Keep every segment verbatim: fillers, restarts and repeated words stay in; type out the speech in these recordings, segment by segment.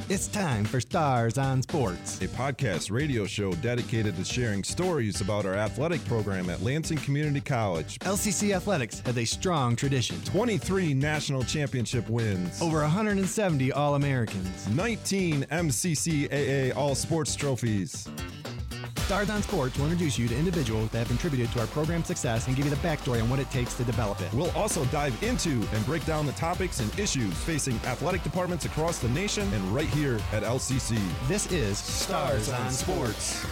It's time for Stars on Sports, a podcast radio show dedicated to sharing stories about our athletic program at Lansing Community College. L C C Athletics has a strong tradition. twenty-three national championship wins. Over one hundred seventy All-Americans. nineteen M C C A A All-Sports trophies. Stars on Sports will introduce you to individuals that have contributed to our program's success and give you the backstory on what it takes to develop it. We'll also dive into and break down the topics and issues facing athletic departments across the nation and right here at L C C. This is Stars on Sports.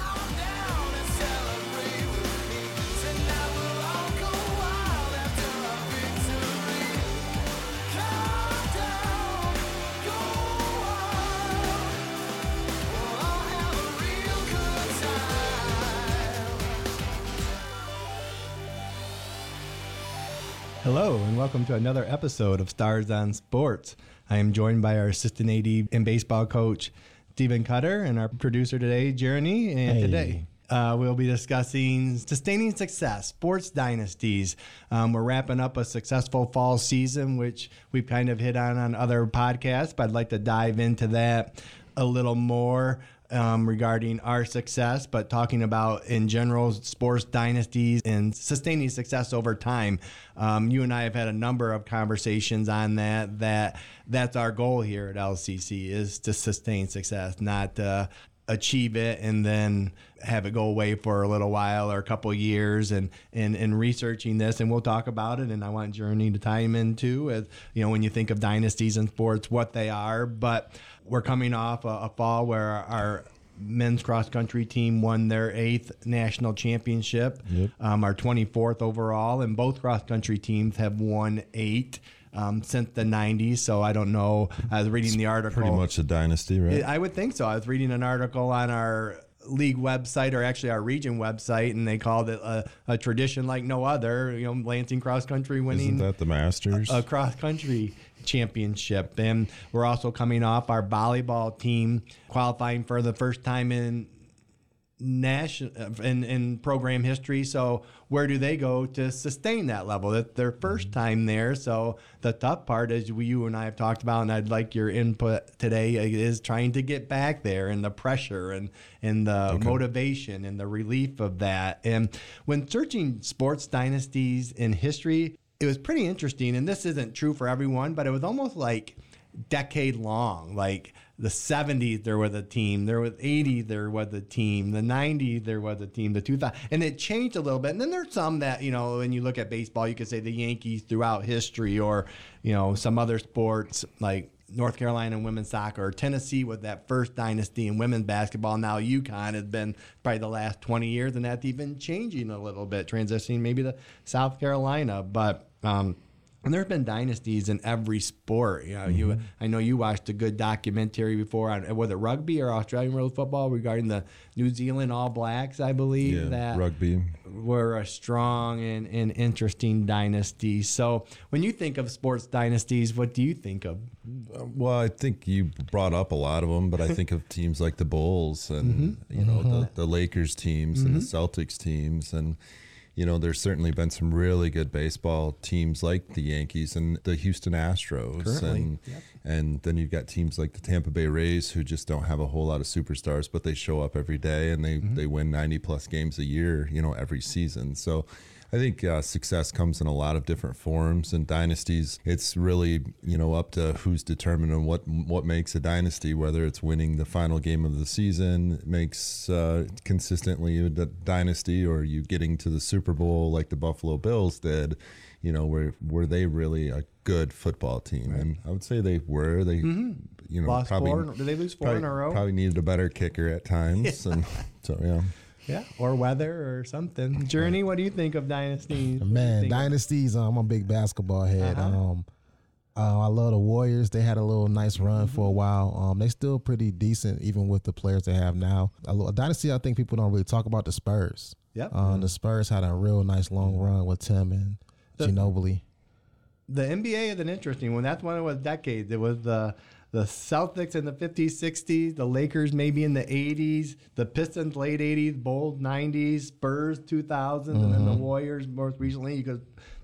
Hello, and welcome to another episode of Stars on Sports. I am joined by our assistant A D and baseball coach, Stephen Cutter, and our producer today, Jeremy. And hey. today uh, we'll be discussing sustaining success, sports dynasties. Um, we're wrapping up a successful fall season, which we've kind of hit on on other podcasts, but I'd like to dive into that a little more. Um, regarding our success, but talking about in general sports dynasties and sustaining success over time. Um, you and I have had a number of conversations on that. That that's our goal here at L C C is to sustain success, not uh, achieve it and then have it go away for a little while or a couple of years. And and and researching this, and we'll talk about it. And I want Journey to time in too, as you know, when you think of dynasties in sports, what they are, but. We're coming off a, a fall where our, our men's cross-country team won their eighth national championship, yep. um, our twenty-fourth overall, and both cross-country teams have won eight um, since the nineties. So I don't know. I was reading it's the article. Pretty much a dynasty, right? I would think so. I was reading an article on our league website, or actually our region website, and they called it a, a tradition like no other. You know, Lansing cross-country winning. Isn't that the Masters? A, a cross-country championship. And we're also coming off our volleyball team qualifying for the first time in national in, in program history. So where do they go to sustain that level? That's their first time there. So the tough part, as we, you and I have talked about, and I'd like your input today, is trying to get back there, and the pressure and, and the okay. motivation and the relief of that. And when searching sports dynasties in history, it was pretty interesting, and this isn't true for everyone, but it was almost like decade long. Like the seventies, there was a team. There was eighties, there was a team. The nineties, there was a team. The two thousand, and it changed a little bit. And then there's some that, you know, when you look at baseball, you could say the Yankees throughout history, or, you know, some other sports like North Carolina and women's soccer, or Tennessee with that first dynasty in women's basketball. Now UConn has been probably the last twenty years, and that's even changing a little bit, transitioning maybe to South Carolina. But um, and there's been dynasties in every sport. You know, mm-hmm. you I know you watched a good documentary before on whether rugby or Australian rules football regarding the New Zealand All Blacks, I believe, yeah, that rugby were a strong and, and interesting dynasty. So when you think of sports dynasties, what do you think of? Well, I think you brought up a lot of them, but I think of teams like the Bulls and mm-hmm. you know mm-hmm. the, the Lakers teams mm-hmm. and the Celtics teams, and you know, there's certainly been some really good baseball teams like the Yankees and the Houston Astros. Currently, and yep. and then you've got teams like the Tampa Bay Rays, who just don't have a whole lot of superstars, but they show up every day and they, mm-hmm. they win ninety plus games a year, you know, every season. So I think uh, success comes in a lot of different forms, and dynasties, it's really, you know, up to who's determining what what makes a dynasty, whether it's winning the final game of the season makes uh, consistently a dynasty, or you getting to the Super Bowl like the Buffalo Bills did. You know, were were they really a good football team? Right. And I would say they were. They, mm-hmm. you know, Lost probably four. Did they lose four probably, in a row? Probably needed a better kicker at times, yeah. and so yeah. Yeah, or weather or something. Journey, what do you think of dynasties? Man, dynasties, um, I'm a big basketball head. Uh-huh. Um, uh, I love the Warriors. They had a little nice run mm-hmm. for a while. Um, they still pretty decent, even with the players they have now. A, a dynasty, I think people don't really talk about the Spurs. Yep. Um, mm-hmm. The Spurs had a real nice long run with Tim and the, Ginobili. The N B A is an interesting one. That's one of the decades. It was the the Celtics in the fifties, sixties, the Lakers maybe in the eighties, the Pistons late eighties, Bulls nineties, Spurs two thousands, mm-hmm. and then the Warriors most recently. You could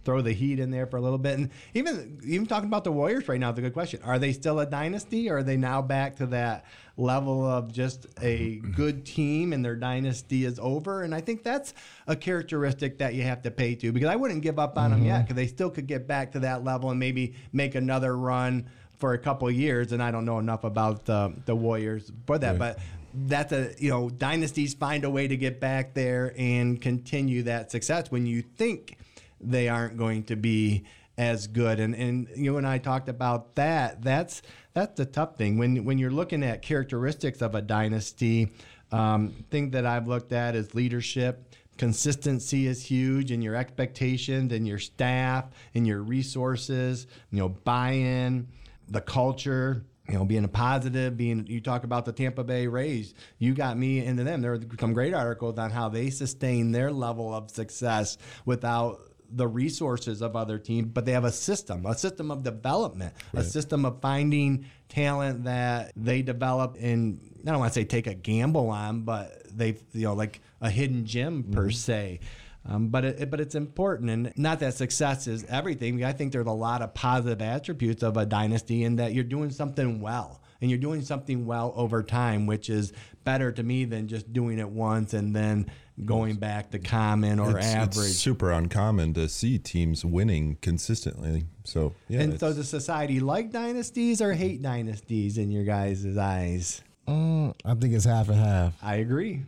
throw the Heat in there for a little bit. And even even talking about the Warriors right now is a good question. Are they still a dynasty, or are they now back to that level of just a good team and their dynasty is over? And I think that's a characteristic that you have to pay to, because I wouldn't give up on mm-hmm. them yet, because they still could get back to that level and maybe make another run for a couple of years. And I don't know enough about the, the Warriors for that, right. but that's a, you know, dynasties find a way to get back there and continue that success when you think they aren't going to be as good. And and you and I talked about that. That's that's the tough thing when when you're looking at characteristics of a dynasty. Um, thing that I've looked at is leadership. Consistency is huge, in your expectations and your staff and your resources. You know, buy-in, the culture. You know, being a positive, being, you talk about the Tampa Bay Rays, you got me into them. There were some great articles on how they sustain their level of success without the resources of other teams, but they have a system, a system of development, right. a system of finding talent that they develop in, I don't want to say take a gamble on, but they, you know, like a hidden gem mm-hmm. per se. Um, but it, but it's important, and not that success is everything. I think there's a lot of positive attributes of a dynasty in that you're doing something well, and you're doing something well over time, which is better to me than just doing it once and then going back to common or it's, average. It's super uncommon to see teams winning consistently. So yeah. And so does society like dynasties or hate dynasties in your guys' eyes? Mm, I think it's half and half. I agree.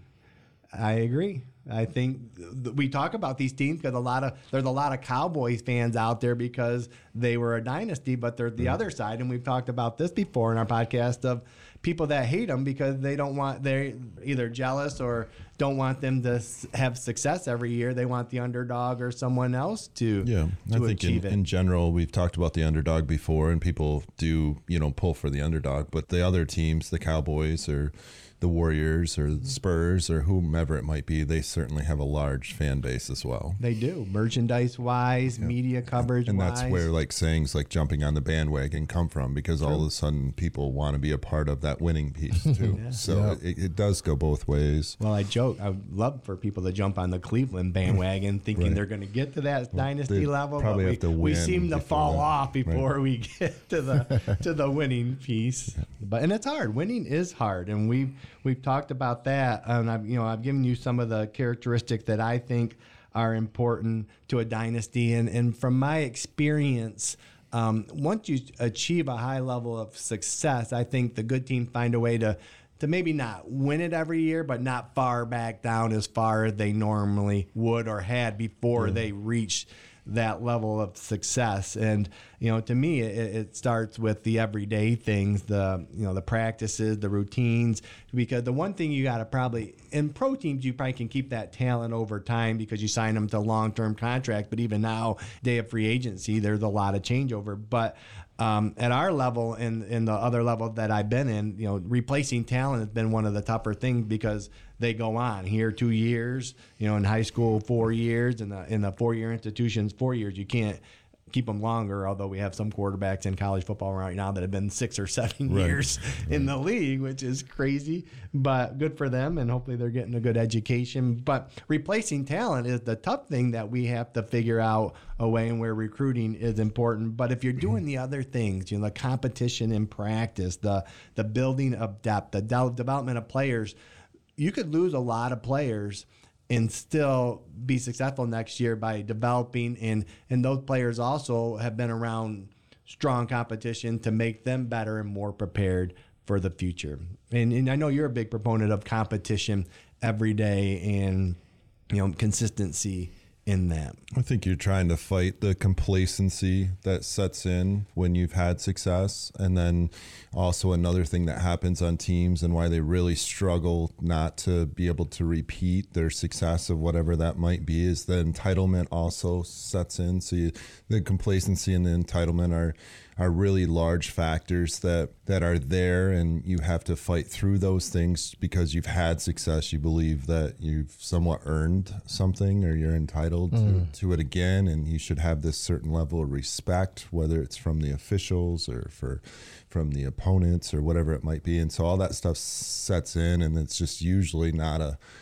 I agree. I think th- we talk about these teams because a lot of there's a lot of Cowboys fans out there because they were a dynasty, but they're the mm. other side, and we've talked about this before in our podcast of people that hate them because they don't want they're either jealous or don't want them to s- have success every year. They want the underdog or someone else to yeah. to I think achieve in, it. in general, we've talked about the underdog before, and people do you know pull for the underdog, but the other teams, the Cowboys or the Warriors or the Spurs or whomever it might be, they certainly have a large fan base as well. They do, merchandise-wise, yep. media coverage-wise. And that's where like sayings like jumping on the bandwagon come from, because True. all of a sudden people want to be a part of that winning piece too. yeah. So yep. it, it does go both ways. Well, I joke, I would love for people to jump on the Cleveland bandwagon thinking right. they're going to get to that well, dynasty level, but we, we seem to fall that. off before right. we get to the to the winning piece. But and it's hard. Winning is hard, and we've We've talked about that, and I've you know I've given you some of the characteristics that I think are important to a dynasty, and and from my experience, um, once you achieve a high level of success, I think the good teams find a way to to maybe not win it every year, but not far back down as far as they normally would or had before mm. they reached that level of success. And you know, to me, it, it starts with the everyday things, the you know the practices, the routines, because the one thing you got to probably in pro teams, you probably can keep that talent over time because you sign them to long-term contract. But even now, day of free agency, there's a lot of changeover. But Um, at our level and in the other level that I've been in, you know, replacing talent has been one of the tougher things because they go on here two years, you know, in high school four years, and in the, in the four-year institutions four years. You can't keep them longer, although we have some quarterbacks in college football right now that have been six or seven right. years right. in the league, which is crazy, but good for them, and hopefully they're getting a good education. But replacing talent is the tough thing that we have to figure out a way, and where recruiting is important. But if you're doing the other things, you know, the competition in practice, the the building of depth, the de- development of players, you could lose a lot of players and still be successful next year by developing, and and those players also have been around strong competition to make them better and more prepared for the future. And, and I know you're a big proponent of competition every day and you know consistency in that. I think you're trying to fight the complacency that sets in when you've had success. And then also another thing that happens on teams and why they really struggle not to be able to repeat their success of whatever that might be is the entitlement also sets in. So you, the complacency and the entitlement are are really large factors that, that are there, and you have to fight through those things because you've had success. You believe that you've somewhat earned something, or you're entitled mm. to, to it again, and you should have this certain level of respect, whether it's from the officials or for from the opponents or whatever it might be. And so all that stuff sets in, and it's just usually not a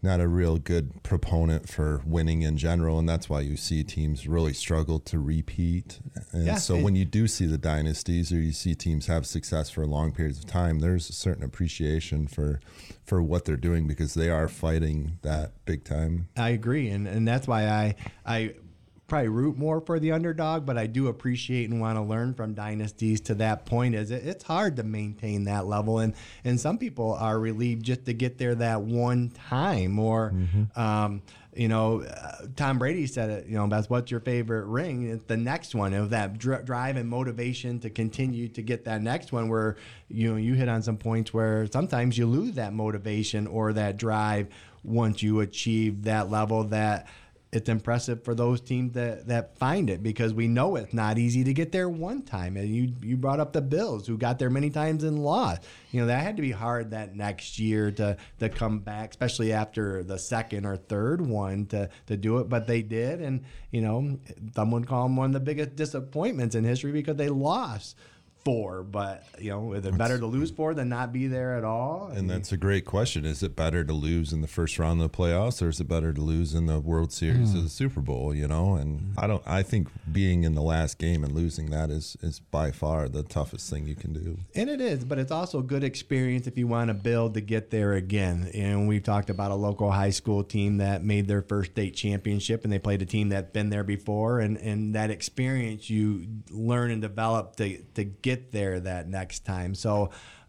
not a real good proponent for winning in general, and that's why you see teams really struggle to repeat. And Yeah, so it- when you do see the dynasties or you see teams have success for long periods of time, there's a certain appreciation for for what they're doing because they are fighting that big time. I agree, and and that's why I I probably root more for the underdog, but I do appreciate and want to learn from dynasties to that point. Is it, it's hard to maintain that level, and and some people are relieved just to get there that one time, or Mm-hmm. um, you know, uh, Tom Brady said it. You know, that's what's your favorite ring? It's the next one. Of that dr- drive and motivation to continue to get that next one. Where you know you hit on some points where sometimes you lose that motivation or that drive once you achieve that level. That it's impressive for those teams that, that find it, because we know it's not easy to get there one time. And you you brought up the Bills, who got there many times and lost. You know, that had to be hard that next year to to come back, especially after the second or third one to, to do it. But they did. And, you know, some would call them one of the biggest disappointments in history because they lost four. But, you know, is it better to lose four than not be there at all? And that's a great question. Is it better to lose in the first round of the playoffs, or is it better to lose in the World Series Mm. or the Super Bowl? You know, and I don't. I think being in the last game and losing that is is by far the toughest thing you can do. And it is, but it's also a good experience if you want to build to get there again. And we've talked about a local high school team that made their first state championship, and they played a team that's been there before. And, and that experience you learn and develop to, to get there that next time. So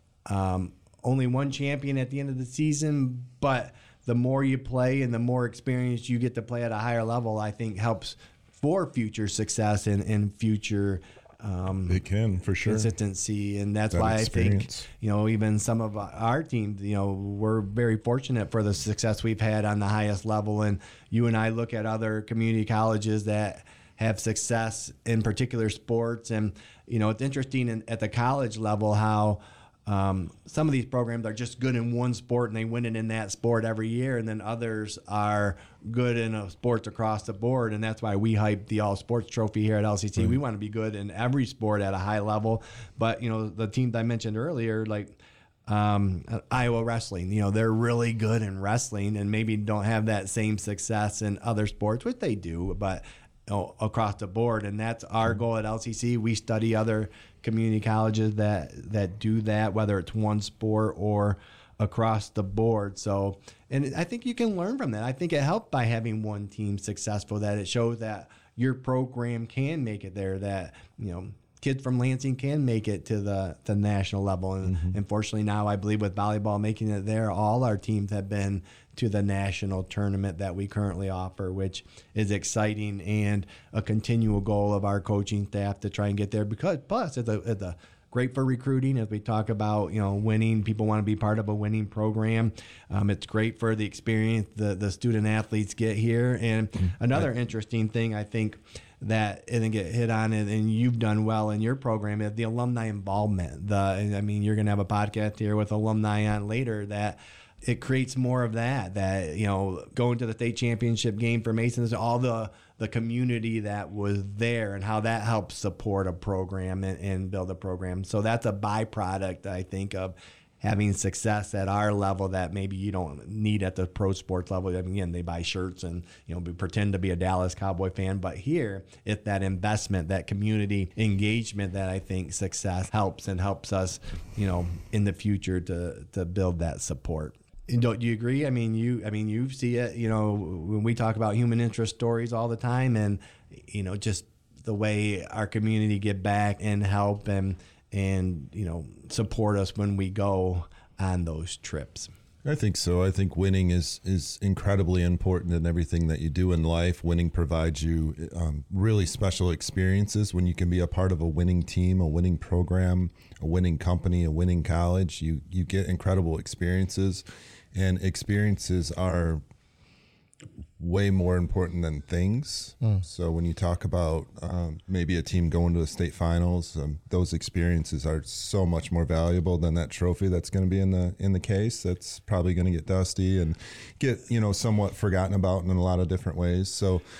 um, only one champion at the end of the season, but the more you play and the more experience you get to play at a higher level, I think helps for future success and, and future um, It can, for sure. consistency. And that's That why I experience. think, you know, even some of our teams, you know, we're very fortunate for the success we've had on the highest level. And you and I look at other community colleges that have success in particular sports. And, you know, it's interesting in, at the college level how um, some of these programs are just good in one sport and they win it in that sport every year. And then others are good in a sports across the board. And that's why we hype the all sports trophy here at L C C. We want to be good in every sport at a high level. But, you know, the teams I mentioned earlier, like um, Iowa wrestling, you know, they're really good in wrestling and maybe don't have that same success in other sports, which they do, but you know, across the board. And that's our goal at L C C. We study other community colleges that that do that, whether it's one sport or across the board. So, and I think you can learn from that. I think it helped by having one team successful, that it shows that your program can make it there, that, you know, kids from Lansing can make it to the, the national level. And Mm-hmm. unfortunately now I believe with volleyball making it there, all our teams have been to the national tournament that we currently offer, which is exciting and a continual goal of our coaching staff to try and get there. Because plus it's a, it's a great for recruiting, as we talk about, you know, winning. People want to be part of a winning program. Um, it's great for the experience the, the student athletes get here. And another interesting thing I think that didn't get hit on, and, and you've done well in your program, is the alumni involvement. The, I mean, you're going to have a podcast here with alumni on later, that it creates more of that, that, you know, going to the state championship game for Masons, all the, the community that was there and how that helps support a program and, and build a program. So that's a byproduct, I think, of having success at our level that maybe you don't need at the pro sports level. I mean, again, they buy shirts and, you know, we pretend to be a Dallas Cowboy fan, but here it's that investment, that community engagement that I think success helps and helps us, you know, in the future to, to build that support. And don't you agree? I mean, you, I mean, you see it, you know, when we talk about human interest stories all the time, and, you know, just the way our community give back and help and, and, you know, support us when we go on those trips. I think so. I think winning is is incredibly important in everything that you do in life. Winning provides you um, really special experiences when you can be a part of a winning team, a winning program, a winning company, a winning college. You you get incredible experiences, and experiences are way more important than things. Mm. So when you talk about um, maybe a team going to the state finals, um, those experiences are so much more valuable than that trophy that's going to be in the in the case. That's probably going to get dusty and get, you know, somewhat forgotten about in a lot of different ways. So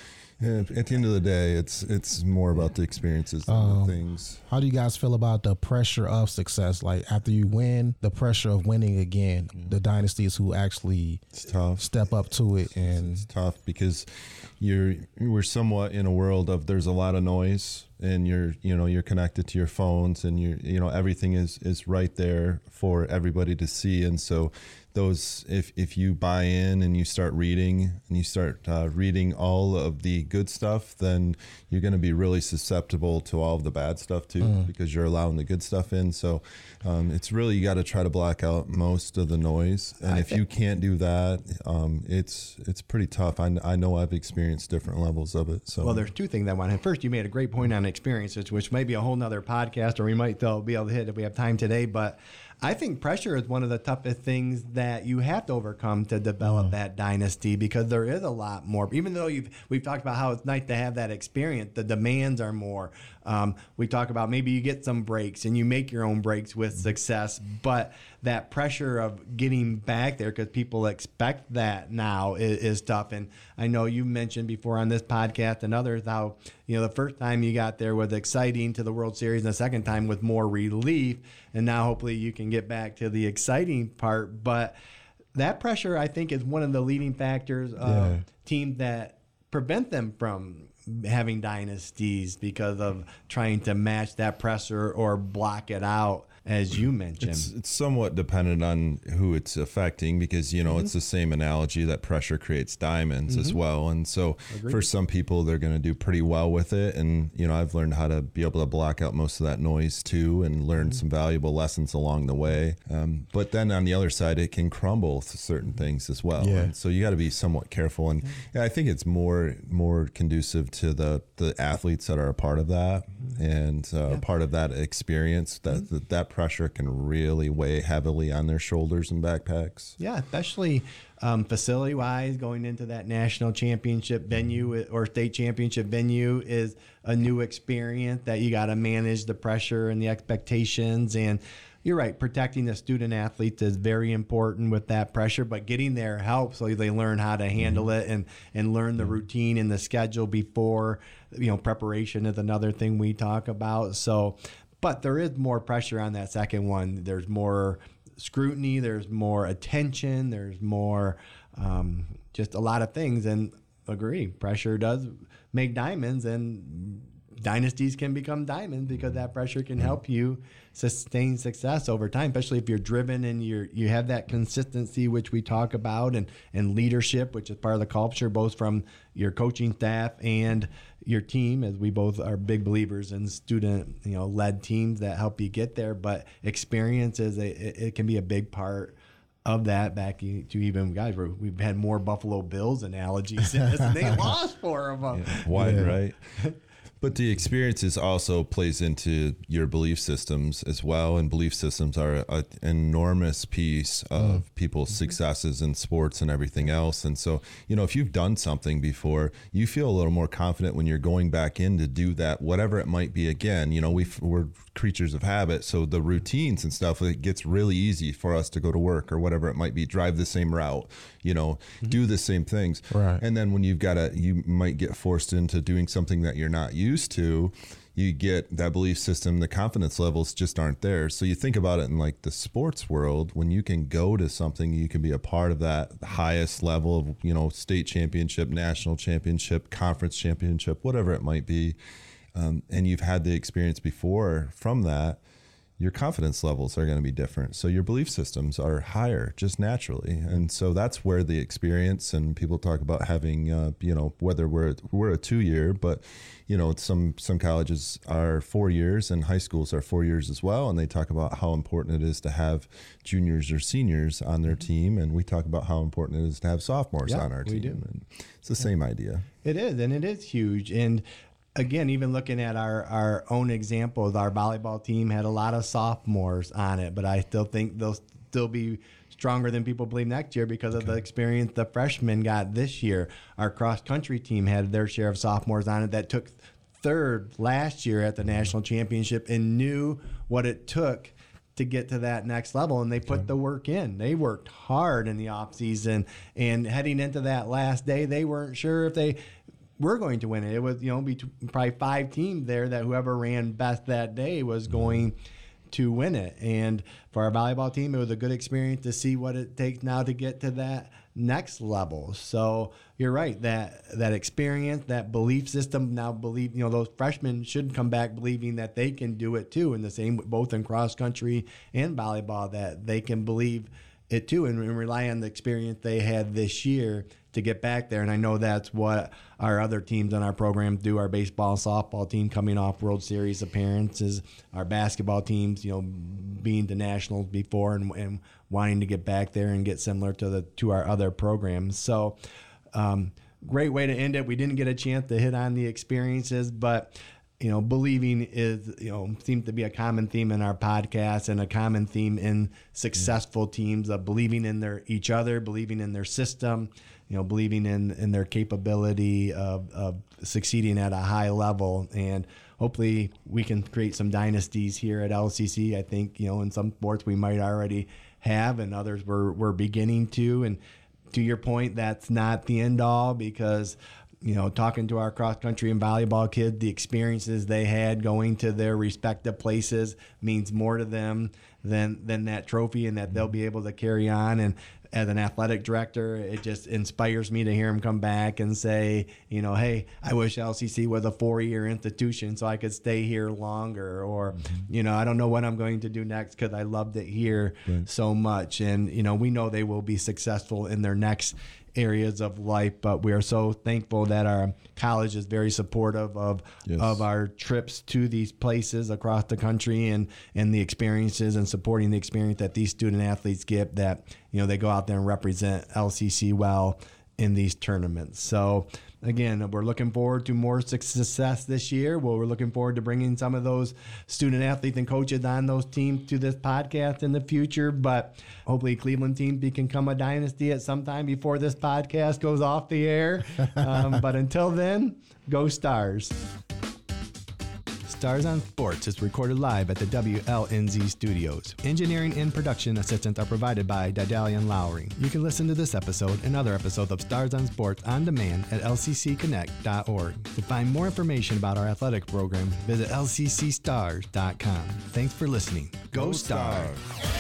Yeah, at the end of the day, it's it's more about the experiences than Um, the things. How do you guys feel about the pressure of success? Like after you win, the pressure of winning again, the dynasties who actually It's tough. step up to it and It's tough because you're we're somewhat in a world of there's a lot of noise, and you're you know you're connected to your phones, and you you know everything is is right there for everybody to see. And so those if if you buy in and you start reading and you start uh, reading all of the good stuff, then you're going to be really susceptible to all of the bad stuff too, mm. because you're allowing the good stuff in. So um, it's really, you got to try to block out most of the noise, and I if you can't do that, um, it's it's pretty tough. I, I know I've experienced different levels of it. So well, there's two things I want to hit. First, you made a great point on experiences, which may be a whole nother podcast, or we might still be able to hit if we have time today. But I think pressure is one of the toughest things that you have to overcome to develop mm. that dynasty, because there is a lot more. Even though you've we've talked about how it's nice to have that experience, the demands are more. Um, we talk about maybe you get some breaks and you make your own breaks with success, but that pressure of getting back there, because people expect that now, is, is tough. And I know you mentioned before on this podcast and others how, you know, the first time you got there was exciting to the World Series, and the second time with more relief. And now hopefully you can get back to the exciting part. But that pressure, I think, is one of the leading factors of yeah. teams that prevent them from having dynasties, because of trying to match that pressure or block it out, as you mentioned. It's, it's somewhat dependent on who it's affecting, because, you know, mm-hmm. it's the same analogy that pressure creates diamonds mm-hmm. as well. And so Agreed. For some people, they're going to do pretty well with it. And, you know, I've learned how to be able to block out most of that noise too, and learn mm-hmm. some valuable lessons along the way. Um, but then on the other side, it can crumble to certain things as well. Yeah. And so you got to be somewhat careful. And yeah, I think it's more, more conducive to the, the athletes that are a part of that mm-hmm. and uh, yeah. part of that experience, that, mm-hmm. that, that pressure can really weigh heavily on their shoulders and backpacks. Yeah, especially um, facility-wise, going into that national championship venue or state championship venue is a new experience that you got to manage the pressure and the expectations. And you're right, protecting the student athletes is very important with that pressure, but getting there helps so they learn how to handle mm-hmm. it and, and learn the routine and the schedule before. You know, preparation is another thing we talk about. So, but there is more pressure on that second one. There's more scrutiny, there's more attention, there's more um, just a lot of things. And agree, pressure does make diamonds, and dynasties can become diamonds because that pressure can help you sustain success over time, especially if you're driven and you're you have that consistency, which we talk about, and and leadership, which is part of the culture, both from your coaching staff and your team, as we both are big believers in student, you know, led teams that help you get there. But experience is a it, it can be a big part of that. Back to even guys, we've had more Buffalo Bills analogies in this, and they lost four of them. Yeah, wide yeah. right. But the experiences also plays into your belief systems as well, and belief systems are an enormous piece of mm. people's mm-hmm. successes in sports and everything else. And so, you know, if you've done something before, you feel a little more confident when you're going back in to do that, whatever it might be again. You know, we we're creatures of habit, so the routines and stuff, it gets really easy for us to go to work or whatever it might be, drive the same route, you know, mm-hmm. do the same things. Right. And then when you've got to, you might get forced into doing something that you're not used to, you get that belief system, the confidence levels just aren't there. So you think about it in like the sports world, when you can go to something, you can be a part of that highest level of, you know, state championship, national championship, conference championship, whatever it might be. Um, and you've had the experience before from that, your confidence levels are going to be different. So your belief systems are higher just naturally. And so that's where the experience, and people talk about having, uh, you know, whether we're, we're a two year, but, you know, some, some colleges are four years and high schools are four years as well. And they talk about how important it is to have juniors or seniors on their team. And we talk about how important it is to have sophomores yeah, on our team. Do. And it's the yeah. same idea. It is. And it is huge. And again, even looking at our, our own examples, our volleyball team had a lot of sophomores on it, but I still think they'll still be stronger than people believe next year because of okay. the experience the freshmen got this year. Our cross-country team had their share of sophomores on it that took third last year at the national championship and knew what it took to get to that next level, and they put okay. the work in. They worked hard in the off season, and heading into that last day, they weren't sure if they were going to win it. It was, you know, between probably five teams there that whoever ran best that day was going to win it. And for our volleyball team, it was a good experience to see what it takes now to get to that next level. So you're right, that that experience, that belief system, now believe, you know, those freshmen should come back believing that they can do it too. And the same both in cross country and volleyball, that they can believe it too, and, and rely on the experience they had this year to get back there. And I know that's what our other teams on our program do. Our baseball, softball team coming off World Series appearances, our basketball teams, you know, being to nationals before and, and wanting to get back there and get similar to the to our other programs. So um, great way to end it. We didn't get a chance to hit on the experiences, but you know, believing is, you know, seems to be a common theme in our podcast and a common theme in successful teams of believing in their each other, believing in their system, you know, believing in, in their capability of, of succeeding at a high level. And hopefully we can create some dynasties here at L C C. I think, you know, in some sports we might already have, and others we're, we're beginning to. And to your point, that's not the end all, because you know, talking to our cross country and volleyball kids, the experiences they had going to their respective places means more to them than than that trophy, and that they'll be able to carry on. And as an athletic director, it just inspires me to hear them come back and say, you know, hey, I wish L C C was a four-year institution so I could stay here longer, or, mm-hmm. you know, I don't know what I'm going to do next because I loved it here right. so much. And, you know, we know they will be successful in their next areas of life, but we are so thankful that our college is very supportive of yes. of our trips to these places across the country, and and the experiences and supporting the experience that these student athletes get, that you know they go out there and represent L C C well in these tournaments. So again, we're looking forward to more success this year. Well, we're looking forward to bringing some of those student athletes and coaches on those teams to this podcast in the future. But hopefully Cleveland team can become a dynasty at some time before this podcast goes off the air. Um, but until then, go Stars. Stars on Sports is recorded live at the W L N Z studios. Engineering and production assistance are provided by Didalian Lowry. You can listen to this episode and other episodes of Stars on Sports on demand at L C C connect dot org. To find more information about our athletic program, visit L C C stars dot com. Thanks for listening. Go, Go Stars! Stars.